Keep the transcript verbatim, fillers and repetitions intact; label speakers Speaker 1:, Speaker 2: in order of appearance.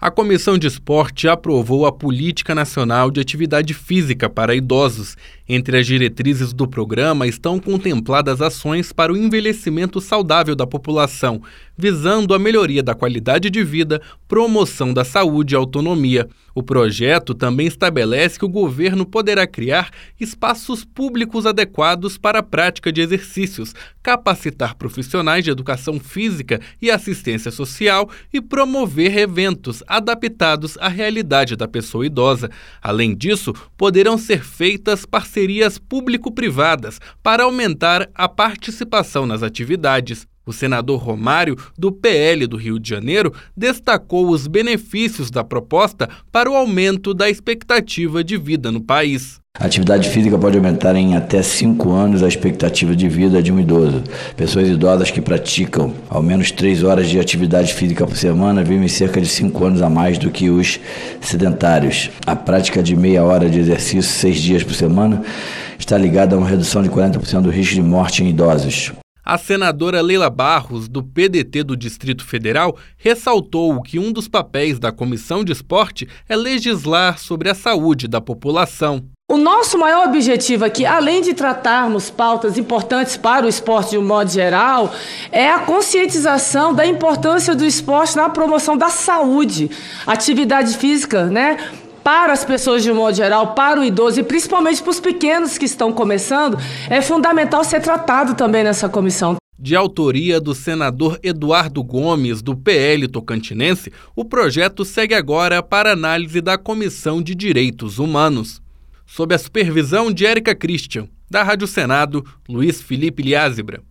Speaker 1: A Comissão de Esporte aprovou a Política Nacional de Atividade Física para Idosos. Entre as diretrizes do programa estão contempladas ações para o envelhecimento saudável da população, visando a melhoria da qualidade de vida, promoção da saúde e autonomia. O projeto também estabelece que o governo poderá criar espaços públicos adequados para a prática de exercícios, capacitar profissionais de educação física e assistência social e promover eventos adaptados à realidade da pessoa idosa. Além disso, poderão ser feitas parcerias público-privadas para aumentar a participação nas atividades. O senador Romário, do P L do Rio de Janeiro, destacou os benefícios da proposta para o aumento da expectativa de vida no país.
Speaker 2: A atividade física pode aumentar em até cinco anos a expectativa de vida de um idoso. Pessoas idosas que praticam ao menos três horas de atividade física por semana vivem cerca de cinco anos a mais do que os sedentários. A prática de meia hora de exercício seis dias por semana está ligada a uma redução de quarenta por cento do risco de morte em idosos.
Speaker 1: A senadora Leila Barros, do P D T do Distrito Federal, ressaltou que um dos papéis da Comissão de Esporte é legislar sobre a saúde da população.
Speaker 3: O nosso maior objetivo aqui, além de tratarmos pautas importantes para o esporte de um modo geral, é a conscientização da importância do esporte na promoção da saúde, atividade física, né? Para as pessoas de um modo geral, para o idoso e principalmente para os pequenos que estão começando, é fundamental ser tratado também nessa comissão.
Speaker 1: De autoria do senador Eduardo Gomes, do P L tocantinense, o projeto segue agora para análise da Comissão de Direitos Humanos. Sob a supervisão de Érica Christian, da Rádio Senado, Luiz Felipe Liázebra.